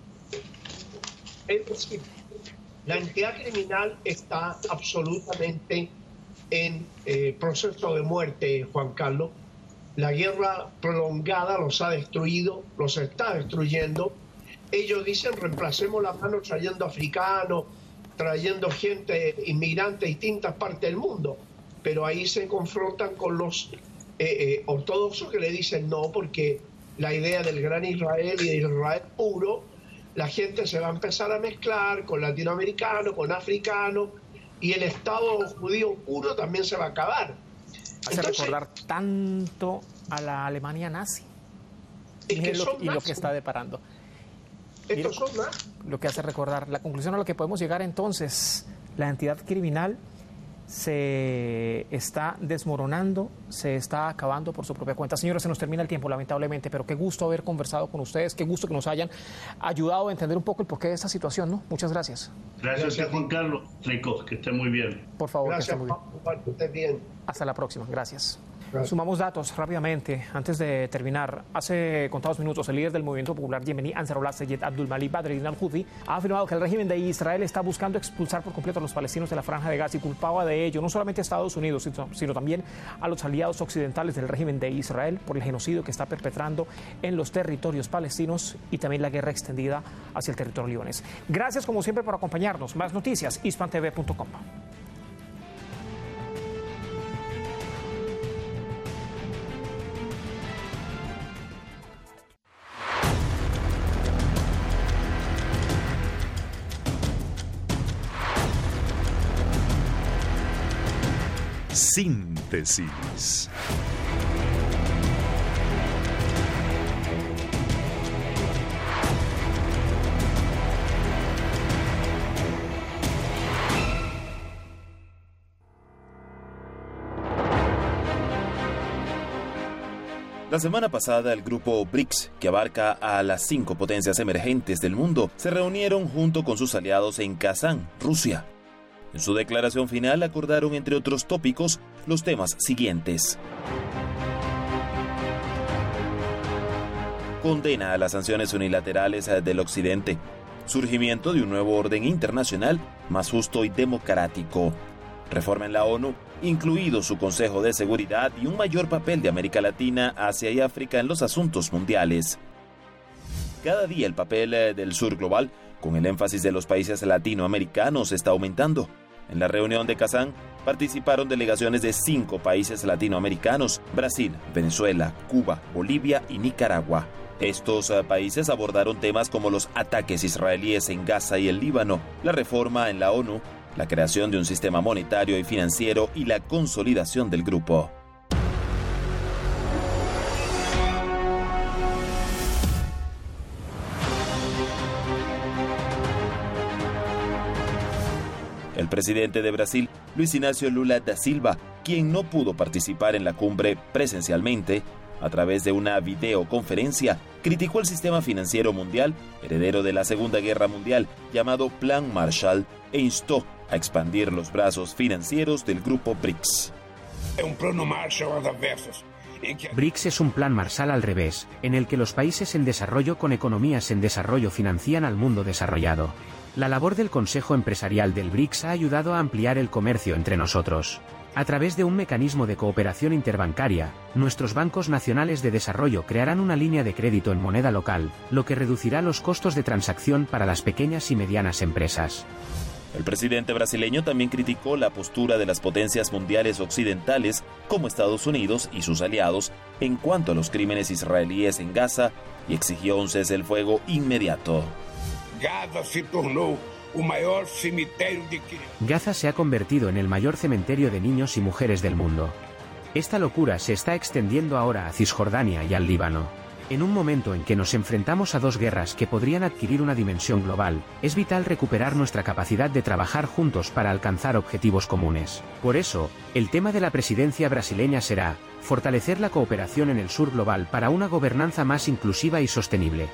Es decir, la entidad criminal está absolutamente en proceso de muerte, Juan Carlos. La guerra prolongada los ha destruido, los está destruyendo. Ellos dicen, reemplacemos la mano trayendo africanos, trayendo gente inmigrante de distintas partes del mundo. Pero ahí se confrontan con los ortodoxos que le dicen no, porque la idea del gran Israel y de Israel puro, la gente se va a empezar a mezclar con latinoamericanos, con africanos, y el Estado judío puro también se va a acabar. Hace recordar tanto a la Alemania nazi y lo que está deparando. Estos son más. Lo que hace recordar, la conclusión a la que podemos llegar entonces, la entidad criminal se está desmoronando, se está acabando por su propia cuenta. Señores, se nos termina el tiempo, lamentablemente, pero qué gusto haber conversado con ustedes, qué gusto que nos hayan ayudado a entender un poco el porqué de esta situación, ¿no? Muchas gracias. Gracias a Juan Carlos Rico, que esté muy bien. Por favor, Gracias, que esté muy bien. que esté bien. Hasta la próxima, gracias. Gracias. Sumamos datos rápidamente antes de terminar. Hace contados minutos, el líder del movimiento popular yemení, Ansarullah Seyed Abdul Malik Badreddin al-Houthi, ha afirmado que el régimen de Israel está buscando expulsar por completo a los palestinos de la Franja de Gaza y culpaba de ello no solamente a Estados Unidos, sino también a los aliados occidentales del régimen de Israel por el genocidio que está perpetrando en los territorios palestinos y también la guerra extendida hacia el territorio libanés. Gracias, como siempre, por acompañarnos. Más noticias, hispantv.com. Síntesis. La semana pasada, el grupo BRICS, que abarca a las 5 potencias emergentes del mundo, se reunieron junto con sus aliados en Kazán, Rusia. En su declaración final acordaron, entre otros tópicos, los temas siguientes. Condena a las sanciones unilaterales del Occidente. Surgimiento de un nuevo orden internacional más justo y democrático. Reforma en la ONU, incluido su Consejo de Seguridad, y un mayor papel de América Latina, Asia y África en los asuntos mundiales. Cada día el papel del sur global, con el énfasis de los países latinoamericanos, está aumentando. En la reunión de Kazán participaron delegaciones de 5 países latinoamericanos: Brasil, Venezuela, Cuba, Bolivia y Nicaragua. Estos países abordaron temas como los ataques israelíes en Gaza y el Líbano, la reforma en la ONU, la creación de un sistema monetario y financiero y la consolidación del grupo. El presidente de Brasil, Luis Inácio Lula da Silva, quien no pudo participar en la cumbre presencialmente, a través de una videoconferencia, criticó el sistema financiero mundial, heredero de la Segunda Guerra Mundial, llamado Plan Marshall, e instó a expandir los brazos financieros del grupo BRICS. BRICS es un plan Marshall al revés, en el que los países en desarrollo con economías en desarrollo financian al mundo desarrollado. La labor del Consejo Empresarial del BRICS ha ayudado a ampliar el comercio entre nosotros. A través de un mecanismo de cooperación interbancaria, nuestros bancos nacionales de desarrollo crearán una línea de crédito en moneda local, lo que reducirá los costos de transacción para las pequeñas y medianas empresas. El presidente brasileño también criticó la postura de las potencias mundiales occidentales, como Estados Unidos y sus aliados, en cuanto a los crímenes israelíes en Gaza, y exigió un cese el fuego inmediato. Gaza se ha convertido en el mayor cementerio de niños y mujeres del mundo. Esta locura se está extendiendo ahora a Cisjordania y al Líbano. En un momento en que nos enfrentamos a 2 guerras que podrían adquirir una dimensión global, es vital recuperar nuestra capacidad de trabajar juntos para alcanzar objetivos comunes. Por eso, el tema de la presidencia brasileña será fortalecer la cooperación en el sur global para una gobernanza más inclusiva y sostenible.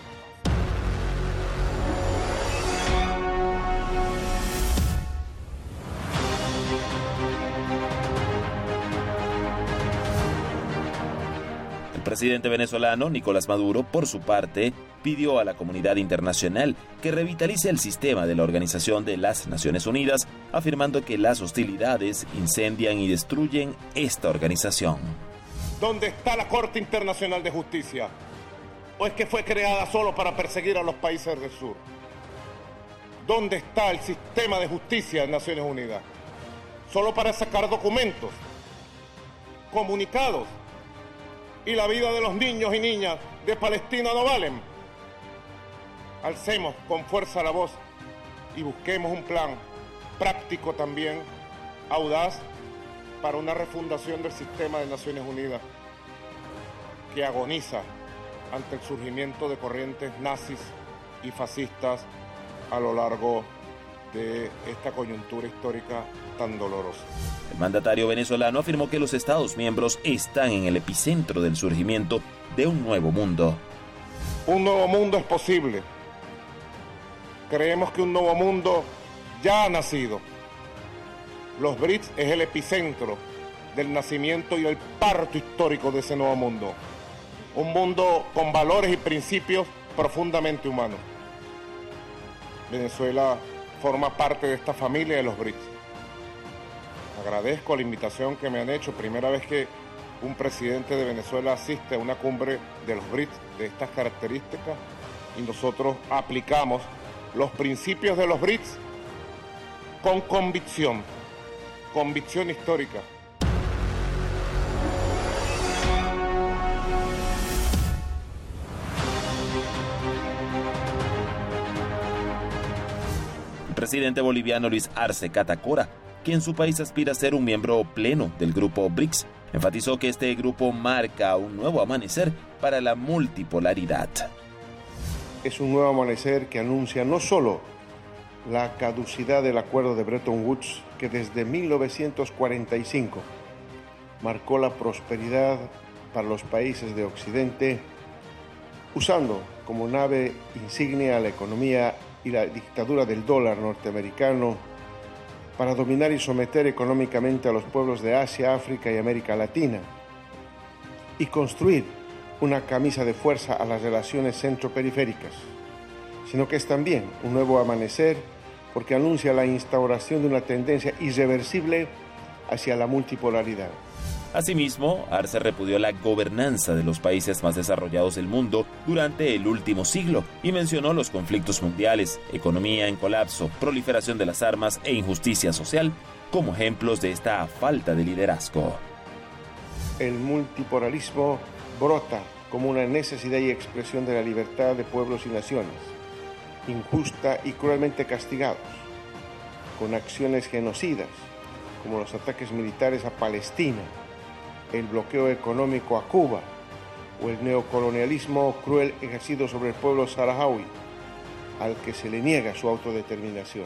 El presidente venezolano, Nicolás Maduro, por su parte, pidió a la comunidad internacional que revitalice el sistema de la Organización de las Naciones Unidas, afirmando que las hostilidades incendian y destruyen esta organización. ¿Dónde está la Corte Internacional de Justicia? ¿O es que fue creada solo para perseguir a los países del sur? ¿Dónde está el sistema de justicia de Naciones Unidas? ¿Solo para sacar documentos, comunicados? ¿Y la vida de los niños y niñas de Palestina no valen? Alcemos con fuerza la voz y busquemos un plan práctico también, audaz, para una refundación del sistema de Naciones Unidas que agoniza ante el surgimiento de corrientes nazis y fascistas a lo largo de esta coyuntura histórica tan dolorosa. El mandatario venezolano afirmó que los Estados miembros están en el epicentro del surgimiento de un nuevo mundo. Un nuevo mundo es posible. Creemos que un nuevo mundo ya ha nacido. Los BRICS es el epicentro del nacimiento y el parto histórico de ese nuevo mundo. Un mundo con valores y principios profundamente humanos. Venezuela forma parte de esta familia de los BRICS. Agradezco la invitación que me han hecho. Primera vez que un presidente de Venezuela asiste a una cumbre de los BRICS de estas características y nosotros aplicamos los principios de los BRICS con convicción histórica. El presidente boliviano Luis Arce Catacora, que en su país aspira a ser un miembro pleno del grupo BRICS, enfatizó que este grupo marca un nuevo amanecer para la multipolaridad. Es un nuevo amanecer que anuncia no solo la caducidad del acuerdo de Bretton Woods, que desde 1945 marcó la prosperidad para los países de Occidente, usando como nave insignia la economía y la dictadura del dólar norteamericano para dominar y someter económicamente a los pueblos de Asia, África y América Latina, y construir una camisa de fuerza a las relaciones centroperiféricas, sino que es también un nuevo amanecer porque anuncia la instauración de una tendencia irreversible hacia la multipolaridad. Asimismo, Arce repudió la gobernanza de los países más desarrollados del mundo durante el último siglo y mencionó los conflictos mundiales, economía en colapso, proliferación de las armas e injusticia social como ejemplos de esta falta de liderazgo. El multipolarismo brota como una necesidad y expresión de la libertad de pueblos y naciones, injusta y cruelmente castigados, con acciones genocidas como los ataques militares a Palestina, el bloqueo económico a Cuba o el neocolonialismo cruel ejercido sobre el pueblo saharaui, al que se le niega su autodeterminación.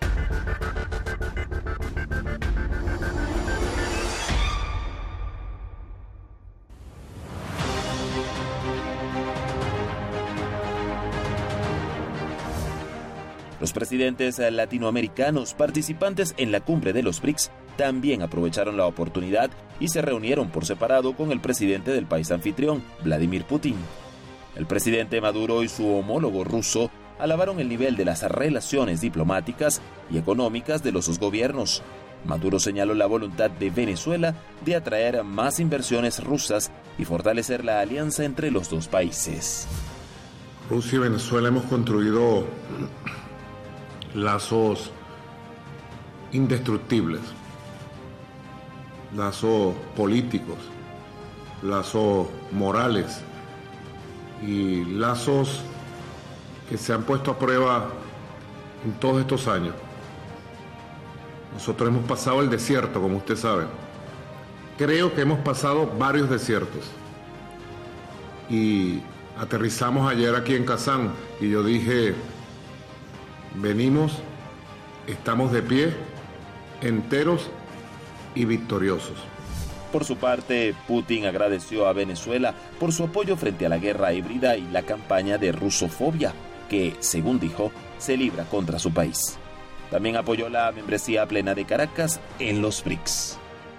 Los presidentes latinoamericanos participantes en la cumbre de los BRICS también aprovecharon la oportunidad y se reunieron por separado con el presidente del país anfitrión, Vladimir Putin. El presidente Maduro y su homólogo ruso alabaron el nivel de las relaciones diplomáticas y económicas de los dos gobiernos. Maduro señaló la voluntad de Venezuela de atraer más inversiones rusas y fortalecer la alianza entre los dos países. Rusia y Venezuela hemos construido lazos indestructibles, lazos políticos, lazos morales y lazos que se han puesto a prueba en todos estos años. Nosotros hemos pasado el desierto, como usted sabe. Creo que hemos pasado varios desiertos. Y aterrizamos ayer aquí en Kazán y yo dije: venimos, estamos de pie, enteros y victoriosos. Por su parte, Putin agradeció a Venezuela por su apoyo frente a la guerra híbrida y la campaña de rusofobia que, según dijo, se libra contra su país. También apoyó la membresía plena de Caracas en los BRICS.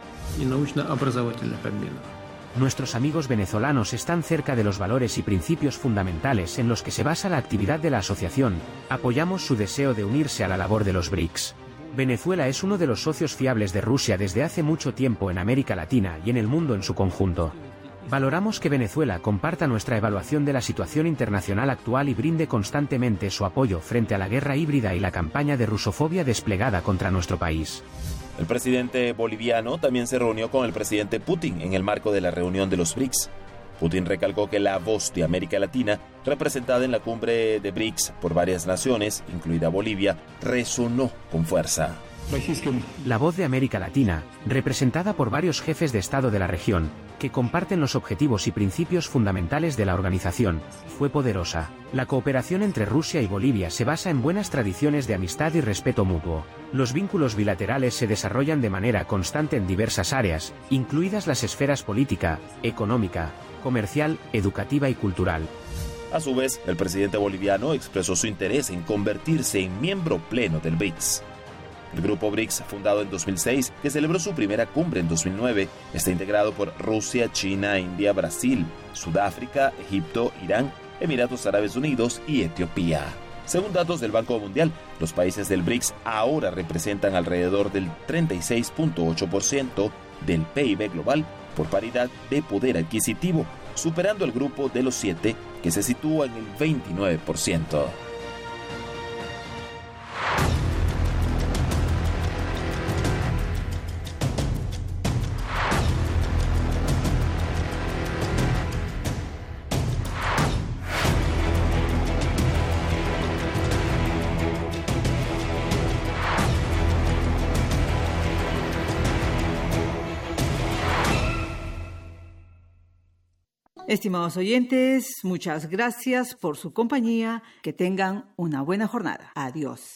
Nuestros amigos venezolanos están cerca de los valores y principios fundamentales en los que se basa la actividad de la asociación. Apoyamos su deseo de unirse a la labor de los BRICS. Venezuela es uno de los socios fiables de Rusia desde hace mucho tiempo en América Latina y en el mundo en su conjunto. Valoramos que Venezuela comparta nuestra evaluación de la situación internacional actual y brinde constantemente su apoyo frente a la guerra híbrida y la campaña de rusofobia desplegada contra nuestro país. El presidente boliviano también se reunió con el presidente Putin en el marco de la reunión de los BRICS. Putin recalcó que la voz de América Latina, representada en la cumbre de BRICS por varias naciones, incluida Bolivia, resonó con fuerza. La voz de América Latina, representada por varios jefes de Estado de la región, que comparten los objetivos y principios fundamentales de la organización, fue poderosa. La cooperación entre Rusia y Bolivia se basa en buenas tradiciones de amistad y respeto mutuo. Los vínculos bilaterales se desarrollan de manera constante en diversas áreas, incluidas las esferas política, económica, comercial, educativa y cultural. A su vez, el presidente boliviano expresó su interés en convertirse en miembro pleno del BRICS. El grupo BRICS, fundado en 2006, que celebró su primera cumbre en 2009, está integrado por Rusia, China, India, Brasil, Sudáfrica, Egipto, Irán, Emiratos Árabes Unidos y Etiopía. Según datos del Banco Mundial, los países del BRICS ahora representan alrededor del 36.8% del PIB global por paridad de poder adquisitivo, superando el grupo de los 7, que se sitúa en el 29%. Estimados oyentes, muchas gracias por su compañía. Que tengan una buena jornada. Adiós.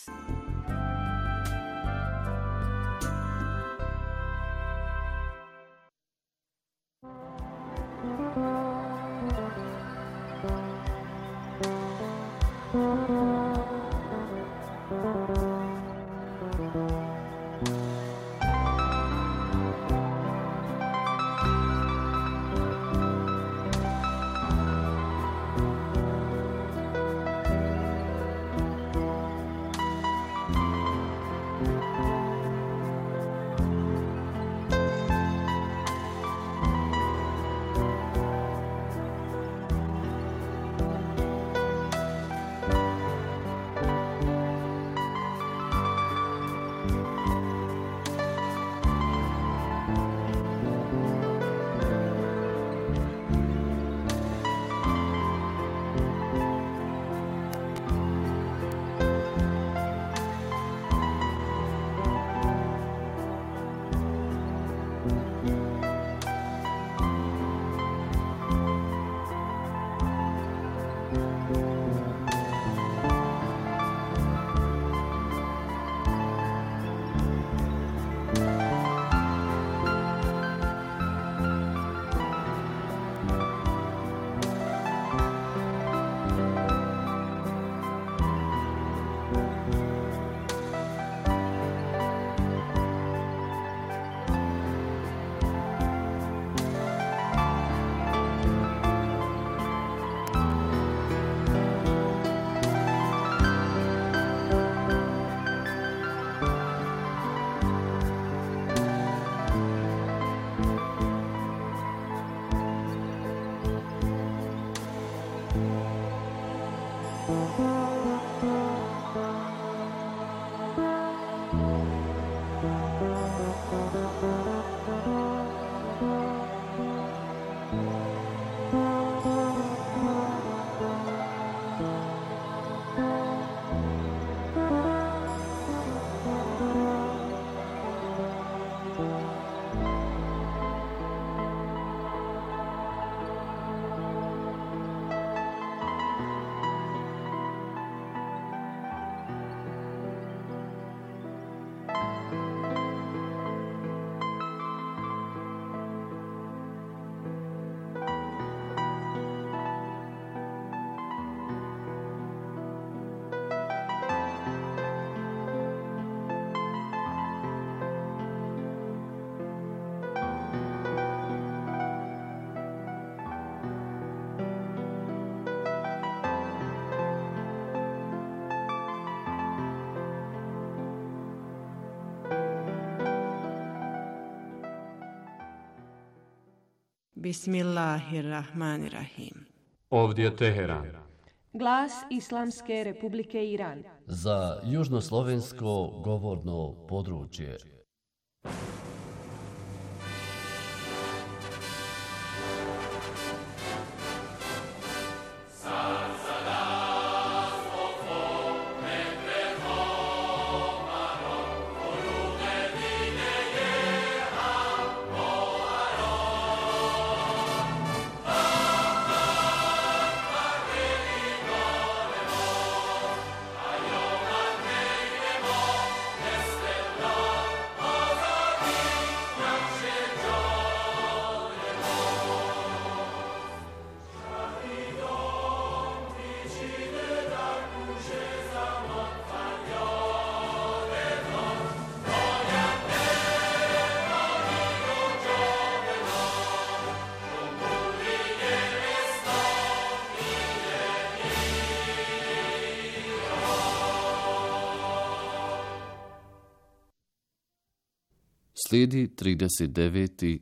Bismillahirrahmanirrahim. Ovdje Teheran. Glas Islamske Republike Iran. Za južnoslovensko govorno područje. Slijedi 39.